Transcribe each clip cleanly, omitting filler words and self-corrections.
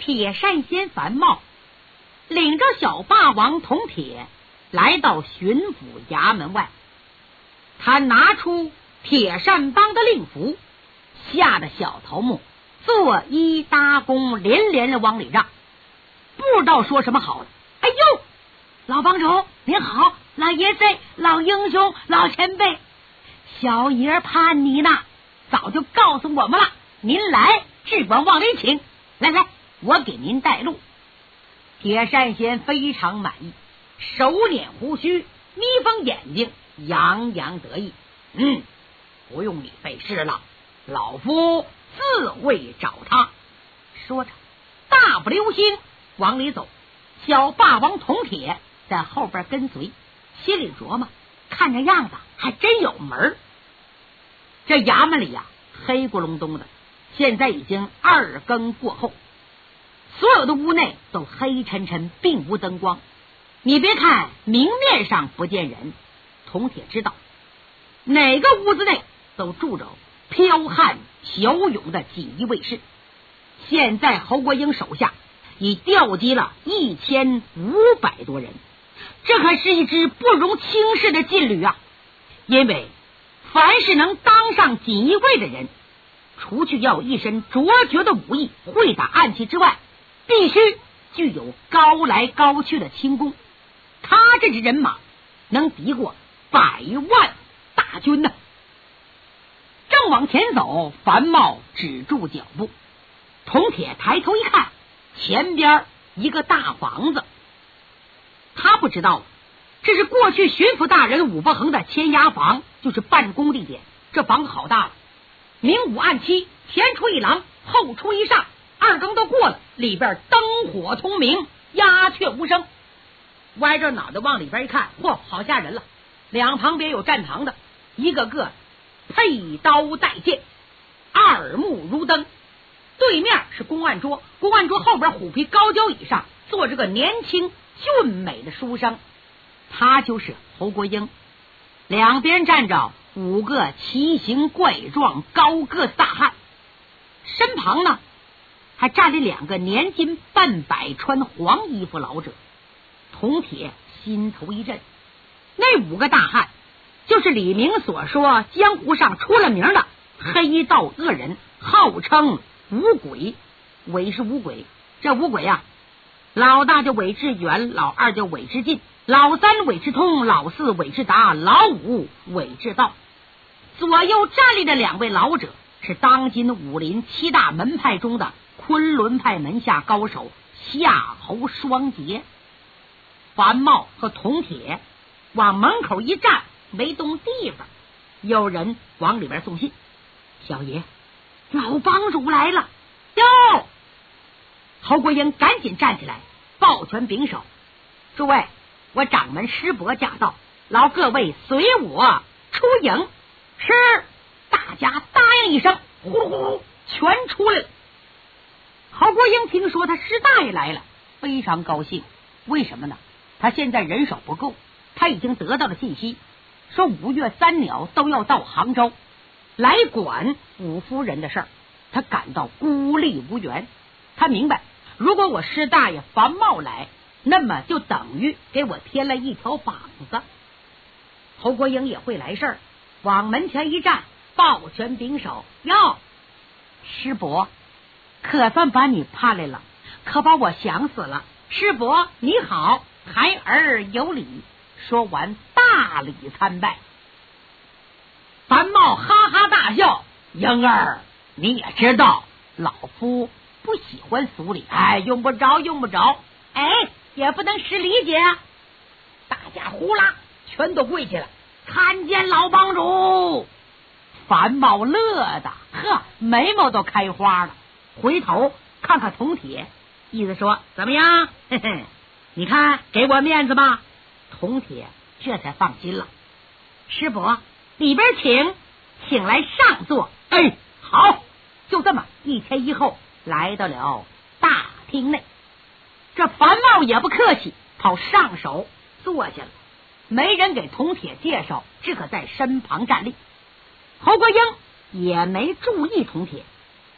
铁扇仙樊茂领着小霸王铜铁来到巡抚衙门外，他拿出铁扇帮的令符，吓得小头目作揖搭弓，连连的往里让，不知道说什么好了。哎呦，老帮主您好，老爷子，老英雄，老前辈，小爷盼你呢，早就告诉我们了，您来只管往里请，来，我给您带路。铁扇仙非常满意，手捻胡须，眯缝眼睛，洋洋得意。不用你费事了，老夫自会找他。说着大步流星往里走，小霸王铜铁在后边跟随，心里琢磨，看这样子还真有门。这衙门里黑咕隆咚的，现在已经2更过后，所有的屋内都黑沉沉，并无灯光。你别看明面上不见人，铜铁知道哪个屋子内都住着剽悍骁勇的锦衣卫士。现在侯国英手下已调集了1500多人，这可是一支不容轻视的劲旅啊！因为凡是能当上锦衣卫的人，除去要有一身卓绝的武艺，会打暗器之外，必须具有高来高去的轻功。他这支人马能敌过100万大军呢。正往前走，樊茂止住脚步，铜铁抬头一看，前边一个大房子。他不知道这是过去巡抚大人武伯衡的签押房，就是办公地点。这房子好大了，明5暗7，前出一廊，后出一上，2更都过了，里边灯火通明，鸦雀无声。歪着脑袋往里边一看，嚯，好吓人了！两旁边有站堂的，一个个佩刀带剑，耳目如灯。对面是公案桌，公案桌后边虎皮高脚椅上坐着个年轻俊美的书生，他就是侯国英。两边站着5个奇形怪状高个子大汉，身旁呢还站着2个年近半百穿黄衣服老者。铜铁心头一震，那5个大汉就是李明所说江湖上出了名的黑道恶人，号称五鬼。韦是五鬼，这五鬼老大叫韦志远，老二叫韦志进，老三韦志通，老四韦志达，老五韦志道。左右站立的2位老者是当今武林7大门派中的昆仑派门下高手夏侯双杰。樊茂和铜铁往门口一站，没动地方。有人往里边送信，小爷，老帮主来了哟！侯国英赶紧站起来，抱拳拱手，诸位，我掌门师伯驾到，劳各位随我出营。是，大家答应一声，呼噜呼噜全出来了。侯国英听说他师大爷来了，非常高兴。为什么呢？他现在人手不够，他已经得到了信息，说5月3鸟都要到杭州来管武夫人的事儿，他感到孤立无援。他明白，如果我师大爷樊茂来，那么就等于给我添了一条膀子。侯国英也会来事儿，往门前一站，抱拳拱手，哟，师伯，可算把你盼来了，可把我想死了。师伯你好，孩儿有礼。说完大礼参拜。樊茂哈哈大笑，英儿你也知道老夫不喜欢俗礼，用不着，也不能失礼节。大家呼啦全都跪下了，看见老帮主。樊茂乐的眉毛都开花了，回头看看铜铁，意思说怎么样？嘿嘿，你看给我面子吧。铜铁这才放心了。师伯里边请来上座。好，就这么一前一后来到了大厅内。这樊茂也不客气，跑上手坐下了，没人给铜铁介绍，只可在身旁站立。侯国英也没注意铜铁，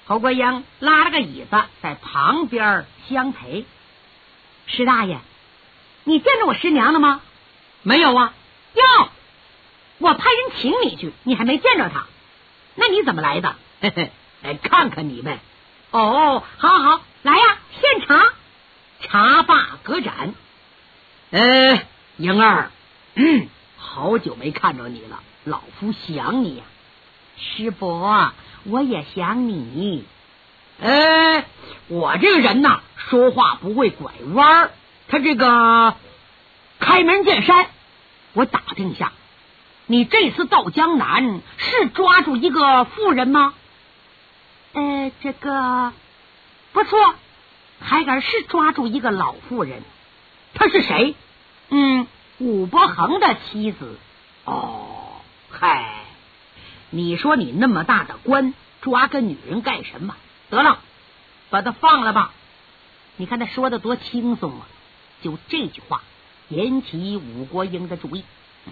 侯国英拉了个椅子在旁边相陪。石大爷，你见着我师娘了吗？没有啊。哟，我派人请你去，你还没见着她，那你怎么来的？嘿嘿，来看看你呗。哦，好好，来呀，献茶。茶罢隔盏。英儿，好久没看着你了，老夫想你呀。师伯，我也想你。我这个人呐，说话不会拐弯，他这个开门见山。我打听一下，你这次到江南是抓住一个妇人吗？这个不错，还敢是抓住一个老妇人。她是谁？武伯衡的妻子。哦，嗨，你说你那么大的官，抓个女人干什么？得了，把她放了吧。你看他说的多轻松啊！就这句话引起武国英的注意。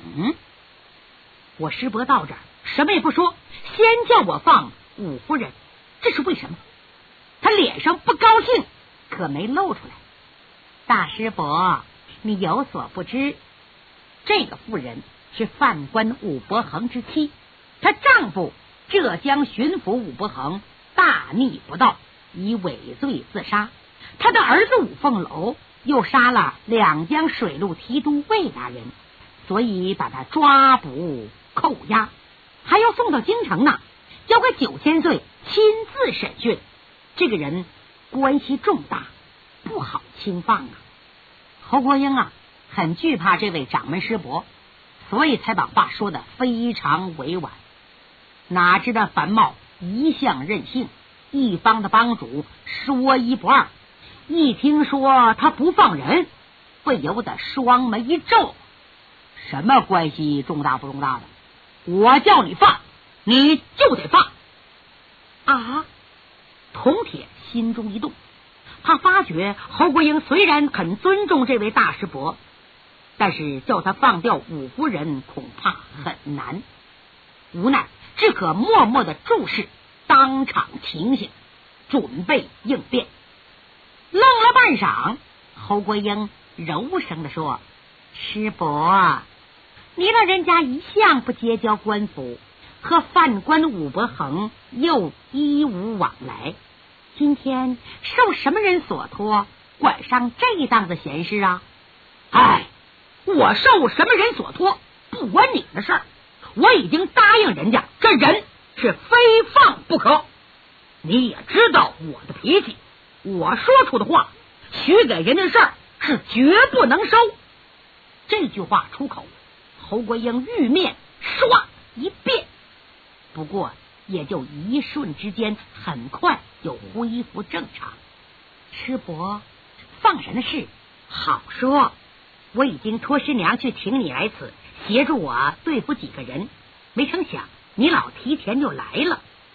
我师伯到这儿什么也不说，先叫我放武夫人，这是为什么？他脸上不高兴可没露出来。大师伯，你有所不知，这个妇人是犯官武伯衡之妻，她丈夫浙江巡抚武伯衡大逆不道，以伪罪自杀。他的儿子武凤楼又杀了两江水陆提督魏大人，所以把他抓捕扣押，还要送到京城呢，交给9000岁亲自审讯。这个人关系重大，不好轻放啊。侯国英啊，很惧怕这位掌门师伯，所以才把话说得非常委婉。哪知道樊茂一向任性，一方的帮主说一不二，一听说他不放人，不由得双眉一皱。什么关系重大不重大的？我叫你放，你就得放啊！铜铁心中一动，他发觉侯国英虽然很尊重这位大师伯，但是叫他放掉武夫人恐怕很难。无奈只可默默的注视当场情形，准备应变。愣了半晌，侯国英柔声的说：师伯，你老人家一向不结交官府，和犯官武伯衡又一无往来，今天受什么人所托，管上这档子闲事啊？我受什么人所托不关你的事儿，我已经答应人家，这人是非放不可。你也知道我的脾气，我说出的话，许给人的事儿是绝不能收。这句话出口，侯国英玉面唰一变，不过也就一瞬之间，很快就恢复正常。师伯，放人的事好说，我已经托师娘去请你来此，协助我对付几个人，没成想你老提前就来了。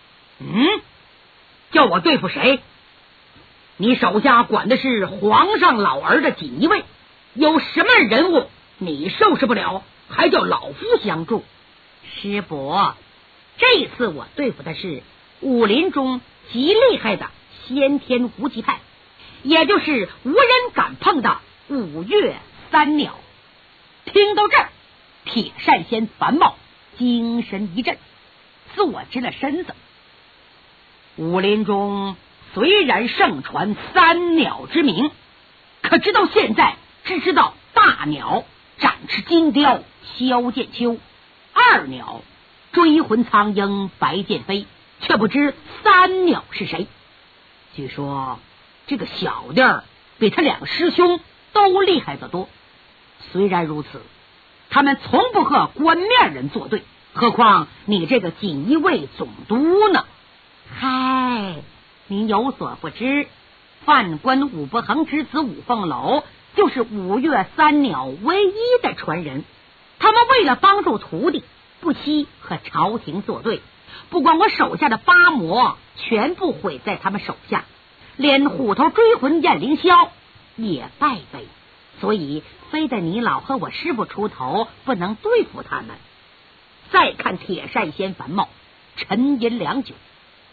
叫我对付谁？你手下管的是皇上老儿的锦衣卫，有什么人物你收拾不了，还叫老夫相助？师伯，这次我对付的是武林中极厉害的先天无极派，也就是无人敢碰的五岳三鸟。听到这儿，铁扇仙樊茂精神一振，坐直了身子。武林中虽然盛传三鸟之名，可直到现在只知道大鸟展翅金雕萧剑秋，二鸟追魂苍鹰白剑飞，却不知三鸟是谁。据说这个小弟儿比他两个师兄都厉害得多。虽然如此，他们从不和官面人作对，何况你这个锦衣卫总督呢？嗨，您有所不知，犯官武伯衡之子武凤楼就是五岳三鸟唯一的传人。他们为了帮助徒弟，不惜和朝廷作对，不管我手下的八魔全部毁在他们手下，连虎头追魂燕凌霄也败北，所以非得你老和我师傅出头，不能对付他们。再看铁扇仙樊茂沉吟良久，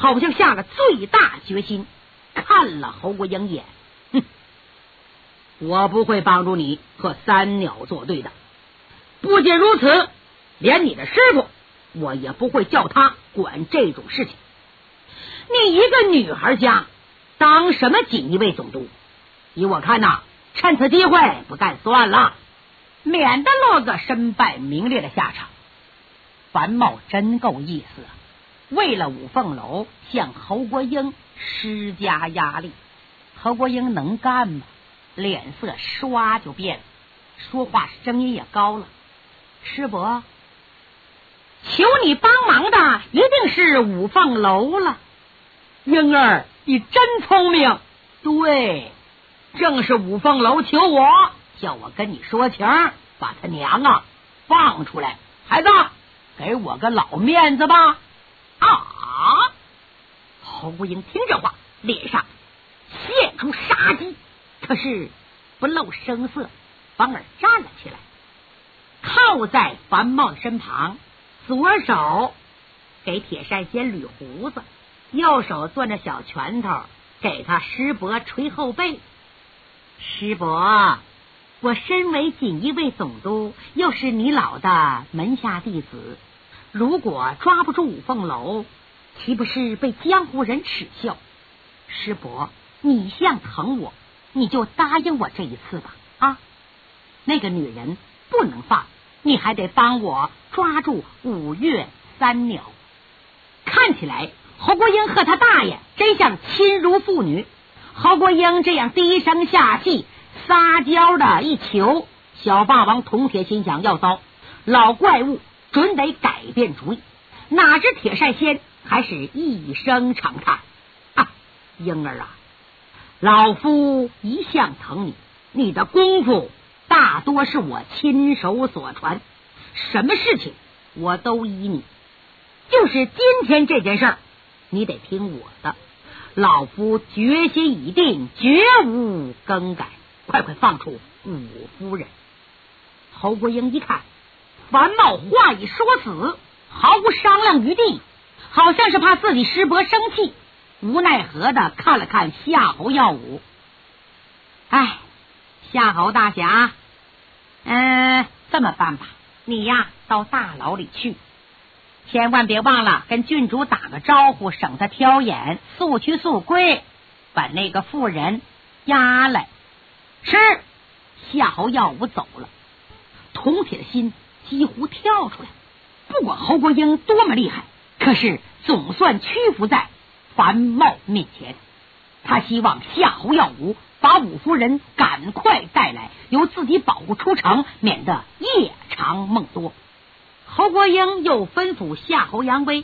好像下了最大决心，看了侯国英一眼，哼，我不会帮助你和三鸟作对的。不仅如此，连你的师傅我也不会叫他管这种事情。你一个女孩家当什么锦衣卫总督？依我看呐，趁此机会不干算了，免得落个身败名裂的下场。樊茂真够意思啊，为了五凤楼向侯国英施加压力。侯国英能干吗？脸色唰就变了，说话声音也高了。师伯，求你帮忙的一定是五凤楼了。英儿，你真聪明。对，正是五凤楼求我，叫我跟你说情，把他娘啊放出来。孩子，给我个老面子吧。啊！侯国英听这话，脸上现出杀机，可是不露声色，反而站了起来，靠在樊茂身旁，左手给铁扇仙捋胡子，右手攥着小拳头给他师伯捶后背。师伯，我身为锦衣卫总督，又是你老的门下弟子，如果抓不住五凤楼，岂不是被江湖人耻笑？师伯，你一向疼我，你就答应我这一次吧。啊，那个女人不能放，你还得帮我抓住五岳三鸟。看起来侯国英和他大爷真像亲如父女。侯国英这样低声下气撒娇的一求，小霸王铜铁心想要糟，老怪物准得改变主意。哪知铁扇仙还是一声长叹：啊，英儿啊，老夫一向疼你，你的功夫大多是我亲手所传，什么事情我都依你，就是今天这件事儿，你得听我的，老夫决心已定，绝无更改，快快放出五夫人。侯国英一看樊茂话已说死，毫无商量余地，好像是怕自己师伯生气，无奈何的看了看夏侯耀武。哎，夏侯大侠，这么办吧，你呀到大牢里去，千万别忘了跟郡主打个招呼，省得挑眼，速去速归，把那个妇人押来。是。夏侯耀武走了，铜铁的心几乎跳出来。不管侯国英多么厉害，可是总算屈服在樊茂面前。他希望夏侯耀武把五夫人赶快带来，由自己保护出城，免得夜长梦多。侯国英又吩咐夏侯扬威：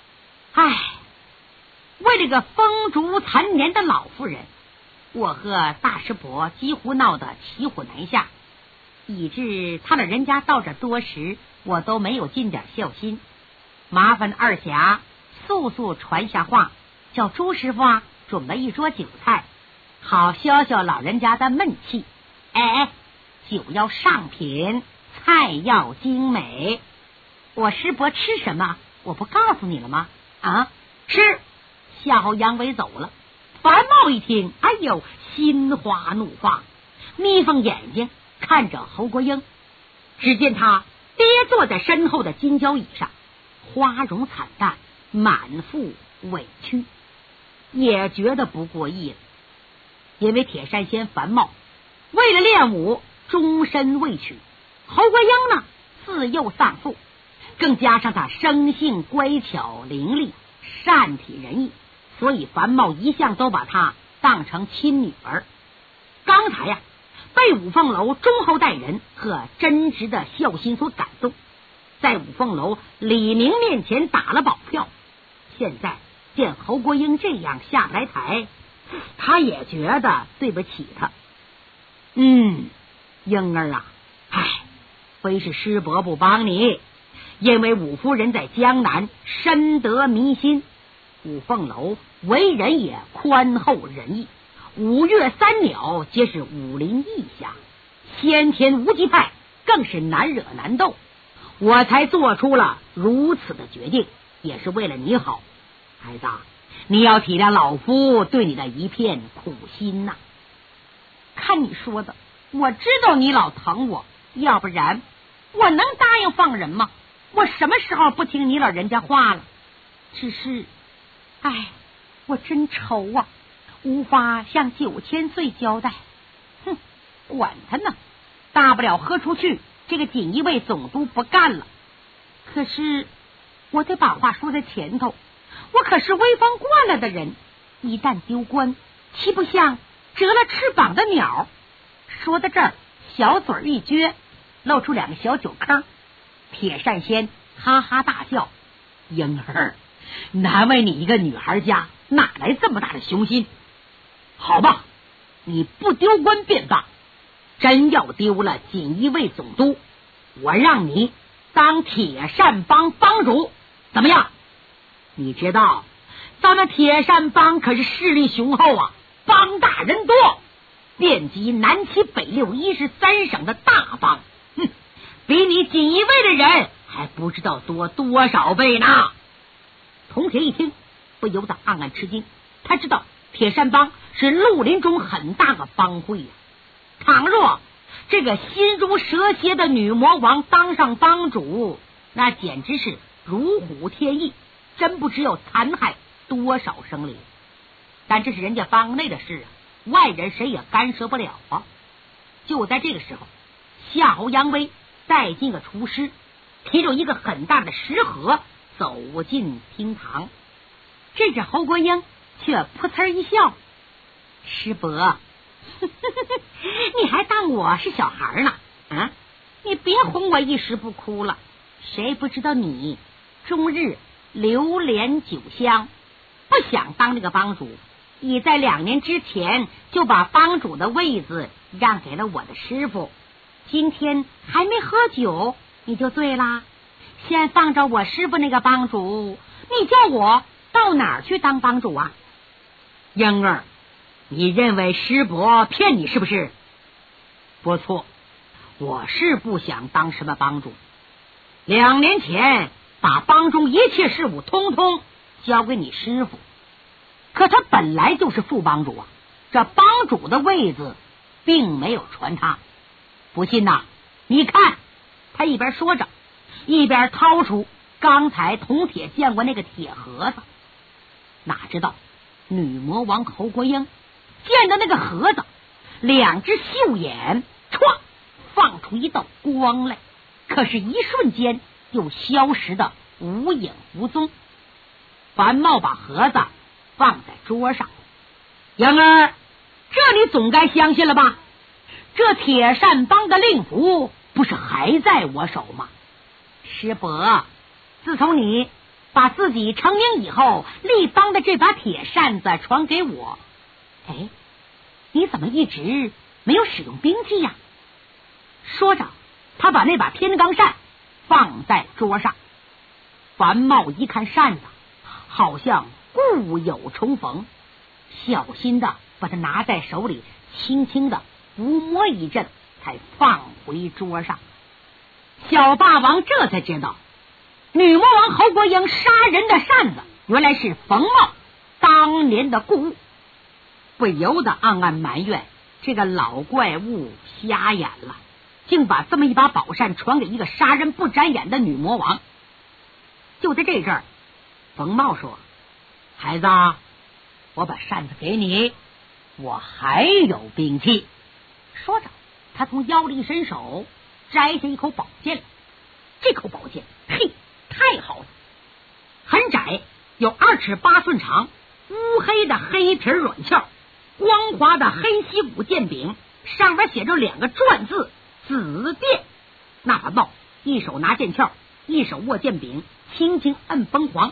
为这个风烛残年的老妇人，我和大师伯几乎闹得骑虎难下，以致他的人家到这多时，我都没有尽点孝心。麻烦二侠速速传下话，叫朱师傅准备一桌酒菜，好消消老人家的闷气。酒要上品，菜要精美。我师伯吃什么，我不告诉你了吗？吃。夏侯扬威走了，樊茂一听，心花怒放，眯缝眼睛看着侯国英。只见他跌坐在身后的金交椅上，花容惨淡，满腹委屈，也觉得不过意了。因为铁扇仙樊茂为了练武终身未娶，侯国英呢自幼丧父，更加上他生性乖巧伶俐，善体人意，所以樊茂一向都把他当成亲女儿。刚才被五凤楼忠厚待人和真挚的孝心所感动，在五凤楼李明面前打了保票。现在见侯国英这样下不来台，他也觉得对不起他。英儿非是师伯不帮你，因为五夫人在江南深得民心，五凤楼为人也宽厚仁义，五岳三鸟皆是武林义侠，先天无极派更是难惹难斗，我才做出了如此的决定，也是为了你好。孩子， 你要体谅老夫对你的一片苦心呐。看你说的，我知道你老疼我，要不然我能答应放人吗？我什么时候不听你老人家话了？只是，我真愁啊，无法向9000岁交代。哼，管他呢，大不了喝出去，这个锦衣卫总督不干了。可是我得把话说在前头，我可是威风惯了的人，一旦丢官，岂不像折了翅膀的鸟？说到这儿，小嘴一撅，露出2个小酒坑。铁扇仙哈哈大笑：“婴儿，难为你一个女孩家，哪来这么大的雄心？好吧，你不丢官便罢，真要丢了锦衣卫总督，我让你当铁扇帮帮主，怎么样？你知道咱们铁扇帮可是势力雄厚啊，帮大人多，遍及南七北六13省的大帮，比你锦衣卫的人还不知道多少倍呢。”铜铁一听，不由得暗暗吃惊，他知道铁扇帮是绿林中很大个帮会呀。倘若这个心如蛇蝎的女魔王当上帮主，那简直是如虎添翼，真不知要残害多少生灵。但这是人家帮内的事啊，外人谁也干涉不了啊。就在这个时候，夏侯扬威带进个厨师，提着一个很大的食盒走进厅堂。这只侯国英却噗呲一笑：“师伯，你还当我是小孩呢？你别哄我一时不哭了。谁不知道你终日流连酒香，不想当这个帮主，已在2年之前就把帮主的位子让给了我的师傅。今天还没喝酒你就醉啦？先放着我师傅那个帮主，你叫我到哪儿去当帮主啊？”“婴儿，你认为师伯骗你是不是？”“不错，我是不想当什么帮主。2年前把帮中一切事务通通交给你师傅，可他本来就是副帮主啊，这帮主的位子并没有传他。不信呐，你看。”他一边说着，一边掏出刚才铜铁见过那个铁盒子。哪知道女魔王侯国英见到那个盒子，2只秀眼唰放出一道光来，可是一瞬间又消失的无影无踪。樊茂把盒子放在桌上：“婴儿，这你总该相信了吧？这铁扇帮的令符不是还在我手吗？师伯，自从你把自己成名以后，立帮的这把铁扇子传给我，你怎么一直没有使用兵器呀？”说着，他把那把天罡扇放在桌上。樊茂一看扇子，好像故友重逢，小心的把它拿在手里，轻轻的抚摸一阵，才放回桌上。小霸王这才知道，女魔王侯国英杀人的扇子原来是冯茂当年的故物，不由得暗暗埋怨这个老怪物瞎眼了，竟把这么一把宝扇传给一个杀人不眨眼的女魔王。就在这阵儿，冯茂说：“孩子，我把扇子给你，我还有兵器。”说着，他从腰里一伸手，摘下一口宝剑来。这口宝剑，太好了，很窄，有2尺8寸长，乌黑的黑皮软鞘，光滑的黑锡骨剑柄，上面写着2个篆字“紫电”。那樊茂一手拿剑鞘，一手握剑柄，轻轻摁崩簧，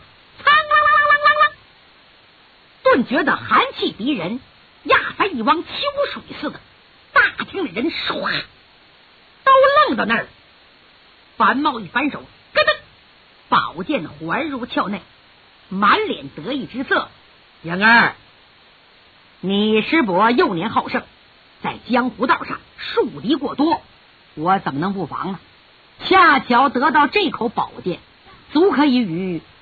顿觉得寒气逼人，压翻一汪秋水似的。大厅的人唰都愣到那儿。樊茂一反手，咯噔，宝剑环入鞘内，满脸得意之色：“婴儿，你师伯幼年好胜，在江湖道上树敌过多，我怎么能不防呢？恰巧得到这口宝剑，足可以与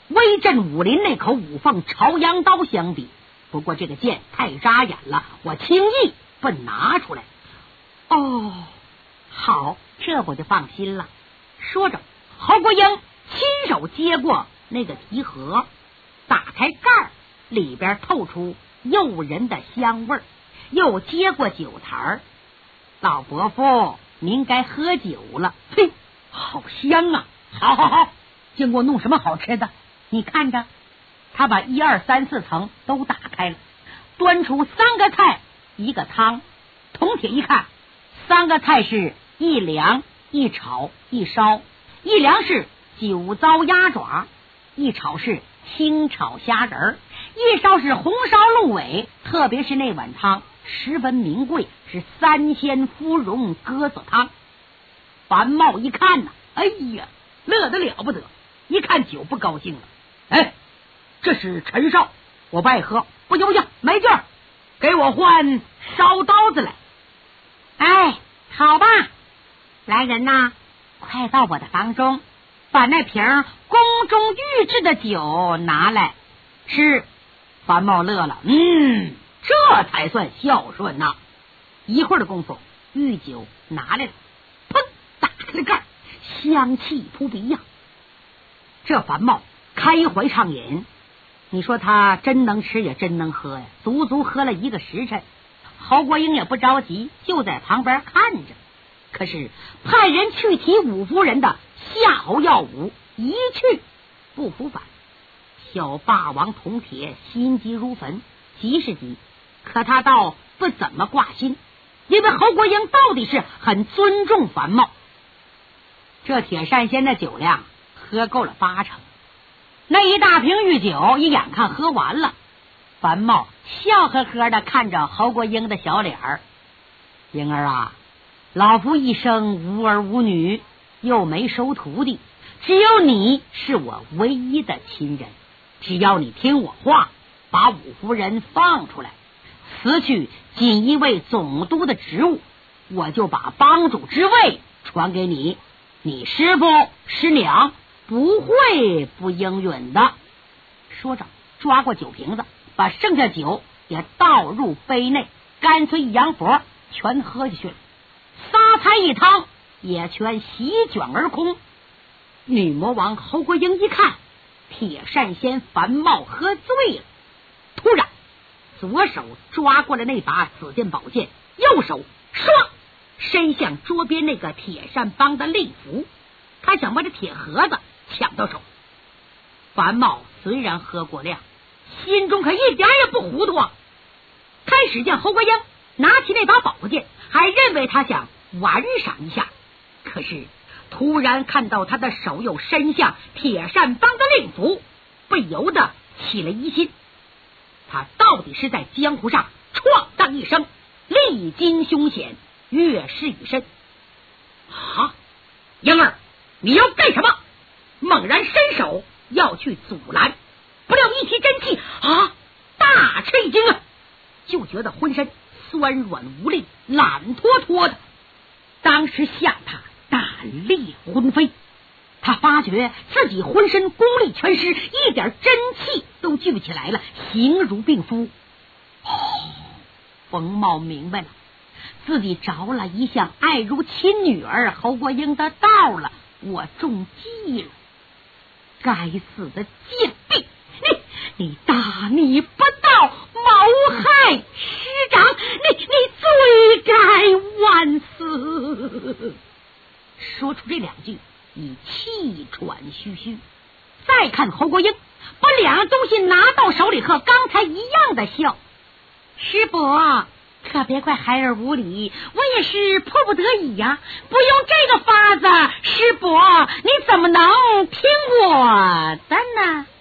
威震武林那口五凤朝阳刀相比，不过这个剑太扎眼了，我轻易不拿出来。哦，好，这我就放心了。说着，侯国英亲手接过那个提盒，打开盖儿，里边透出诱人的香味儿，又接过酒坛儿。老伯父，您该喝酒了。嘿，好香啊！好好好，经过弄什么好吃的？你看着。他把1、2、3、4层都打开了，端出3个菜1个汤。铜铁一看，3个菜是一凉一炒一烧，一凉是酒糟鸭爪，一炒是清炒虾仁儿，一烧是红烧鹿尾。特别是那碗汤十分名贵，是3鲜芙蓉鸽子汤。樊茂一看呢，哎呀，乐得了不得，一看酒不高兴了。哎，这是陈少，我不爱喝，不行不行，没劲儿，给我换烧刀子来。哎，好吧，来人呐，快到我的房中，把那瓶宫中御制的酒拿来。是。樊茂乐了，这才算孝顺呐。一会儿的功夫，御酒拿来了，砰，打开了盖，香气扑鼻呀。这樊茂开怀畅饮，你说他真能吃也真能喝呀，足足喝了1个时辰。侯国英也不着急，就在旁边看着。可是派人去提武夫人的夏侯耀武，一去不复返。小霸王铜铁心急如焚，急是急，可他倒不怎么挂心，因为侯国英到底是很尊重樊茂。这铁扇仙的酒量喝够了8成，那一大瓶御酒一眼看喝完了。樊茂笑呵呵的看着侯国英的小脸儿，英儿啊，老夫一生无儿无女，又没收徒弟，只有你是我唯一的亲人。只要你听我话，把武夫人放出来，辞去锦衣卫总督的职务，我就把帮主之位传给你。你师父师娘不会不应允的。说着，抓过酒瓶子，把剩下酒也倒入杯内，干脆一扬脖全喝下去了。仨菜一汤也全席卷而空。女魔王侯国英一看铁扇仙樊茂喝醉了，突然左手抓过了那把紫剑宝剑，右手唰伸向桌边那个铁扇帮的令符，他想把这铁盒子抢到手。樊茂虽然喝过量，心中可一点也不糊涂啊。开始见侯国英拿起那把宝剑，还认为他想玩赏一下，可是突然看到他的手又伸向铁扇帮的令符，不由得起了疑心。他到底是在江湖上闯荡一生，历经凶险，越事已深。英儿，你要干什么？猛然伸手要去阻拦，不料一提真气大吃一惊啊，就觉得浑身酸软无力，懒脱脱的。当时吓他胆力昏飞，他发觉自己浑身功力全失，一点真气都聚不起来了，形如病夫。冯茂明白了，自己着了一向爱如亲女儿侯国英的道了，我中计了。该死的贱婢，你大逆不道，谋害师长，你罪该万死。说出这2句，已气喘吁吁。再看侯国英把2样东西拿到手里，和刚才一样的笑。师伯可别怪孩儿无礼，我也是迫不得已呀，不用这个法子，师伯你怎么能听我的呢？